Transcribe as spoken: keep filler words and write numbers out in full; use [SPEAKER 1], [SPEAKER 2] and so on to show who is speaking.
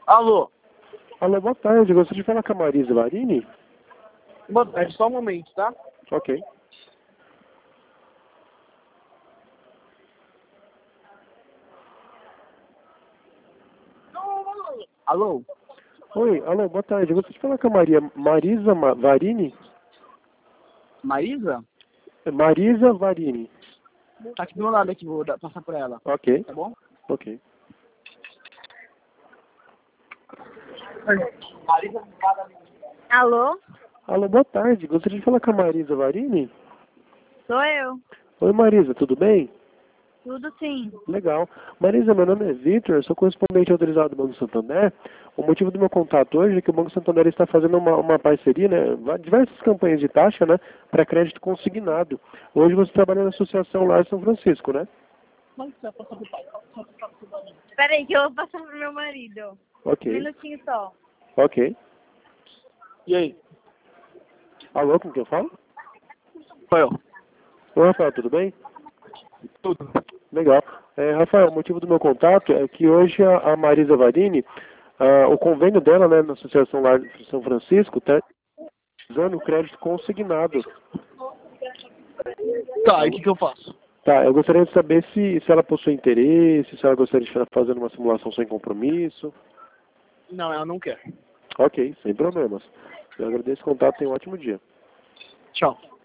[SPEAKER 1] Alô?
[SPEAKER 2] Alô, boa tarde. Gostaria de falar com a Marisa Varini?
[SPEAKER 1] Boa tarde, só um momento, tá?
[SPEAKER 2] Ok.
[SPEAKER 1] Alô?
[SPEAKER 2] Oi, alô, boa tarde. Gostaria de falar com a Maria Marisa Ma- Varini?
[SPEAKER 1] Marisa?
[SPEAKER 2] Marisa Varini.
[SPEAKER 1] Tá aqui do meu lado aqui, vou dar- passar por ela.
[SPEAKER 2] Ok,
[SPEAKER 1] Tá bom?
[SPEAKER 2] ok.
[SPEAKER 1] Marisa?
[SPEAKER 3] Alô?
[SPEAKER 2] Alô, boa tarde. Gostaria de falar com a Marisa Varini?
[SPEAKER 3] Sou eu.
[SPEAKER 2] Oi, Marisa, tudo bem?
[SPEAKER 3] Tudo sim.
[SPEAKER 2] Legal. Marisa, meu nome é Vitor, sou correspondente autorizado do Banco Santander. O motivo do meu contato hoje é que o Banco Santander está fazendo uma, uma parceria, né, va- diversas campanhas de taxa, né, para crédito consignado. Hoje você trabalha na Associação Lar São Francisco, né?
[SPEAKER 3] Espera aí que eu vou passar pro meu marido. Um
[SPEAKER 2] Ok,
[SPEAKER 3] minutinho só.
[SPEAKER 2] ok.
[SPEAKER 1] E aí?
[SPEAKER 2] Alô, com quem eu falo?
[SPEAKER 1] Foi eu.
[SPEAKER 2] Oi, Rafael, tudo bem?
[SPEAKER 1] Tudo.
[SPEAKER 2] Legal. É, Rafael, o motivo do meu contato é que hoje a, a Marisa Varini, ah, o convênio dela, né, na Associação Lar São Francisco, está usando o crédito consignado.
[SPEAKER 1] Tá, e o que que eu faço?
[SPEAKER 2] Tá, eu gostaria de saber se, se ela possui interesse, se ela gostaria de estar fazendo uma simulação sem compromisso.
[SPEAKER 1] Não, ela não quer.
[SPEAKER 2] Ok, sem problemas. Eu agradeço o contato, tenha um ótimo dia.
[SPEAKER 1] Tchau.